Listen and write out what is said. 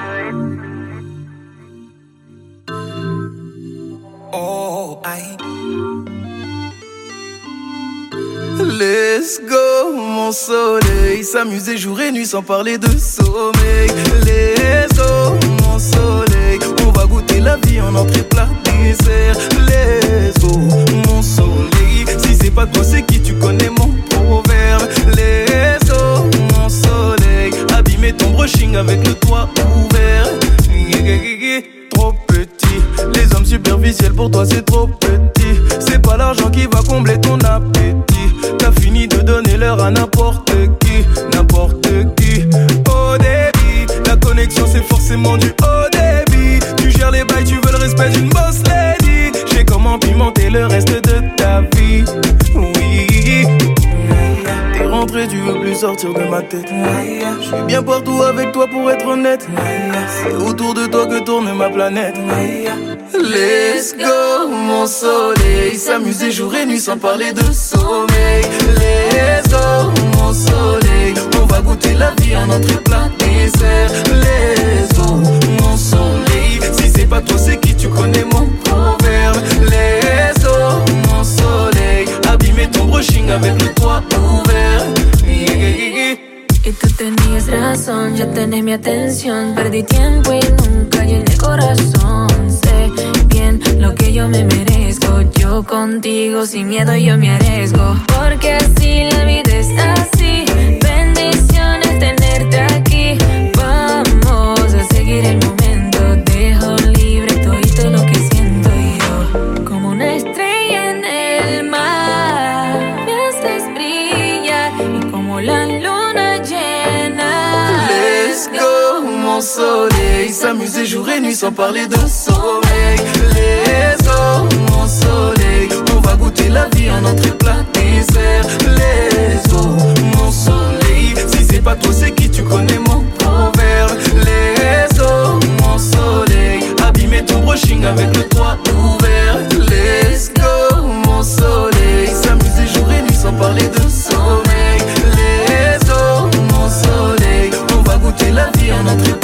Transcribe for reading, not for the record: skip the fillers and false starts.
Oh, aïe. Let's go, mon soleil. S'amuser jour et nuit sans parler de sommeil. Let's go, mon soleil. On va goûter la vie en entrée plat dessert. Let's go, mon soleil. Si c'est pas toi, c'est qui? Tu connais mon proverbe. Let's go, mon soleil. Abîmer ton brushing avec le toit ouvert. Trop petit. Les hommes superficiels pour toi c'est trop petit. C'est pas l'argent qui va combler ton appétit. T'as fini de donner l'heure à n'importe qui. N'importe qui. Au débit, la connexion c'est forcément du haut débit. Tu gères les bails, tu veux le respect d'une boss lady. J'ai comment pimenter le reste de ta vie. Oui. T'es rentré, tu veux plus sortir de ma tête. Je suis bien partout avec toi pour être honnête. C'est autour de toi que tourne ma planète. Let's go, mon soleil. S'amuser jour et nuit sans parler de sommeil. Let's go, mon soleil. On va goûter la vie en entrée plat dessert. Let's go, mon soleil. Si c'est pas toi, c'est qui? Tu connais mon proverbe. Let's go, mon soleil. Abîmer ton brushing avec le toit ouvert. Y tú tenías razón, ya tenés mi atención. Perdí tiempo y nunca llené corazón. Sé bien lo que yo me merezco. Yo contigo sin miedo yo me arriesgo. Porque así la vida es así. Bendiciones tenerte aquí. Vamos a seguir el momento. Dejo libre todo lo que siento yo. Como una estrella en el mar. Me haces brillar y como la luna llena. Let's go, mon soleil. S'amuser jour et nuit sans parler de sommeil. Let's go, mon soleil. On va goûter la vie en entrée plat dessert. Let's go, mon soleil. Si c'est pas toi, c'est qui? Tu connais mon proverbe. Let's go, mon soleil. Abîmer ton brushing avec le toit ouvert. Let's go, mon soleil. S'amuser jour et nuit sans parler de sommeil. Let's go, mon soleil. On va goûter la vie en entrée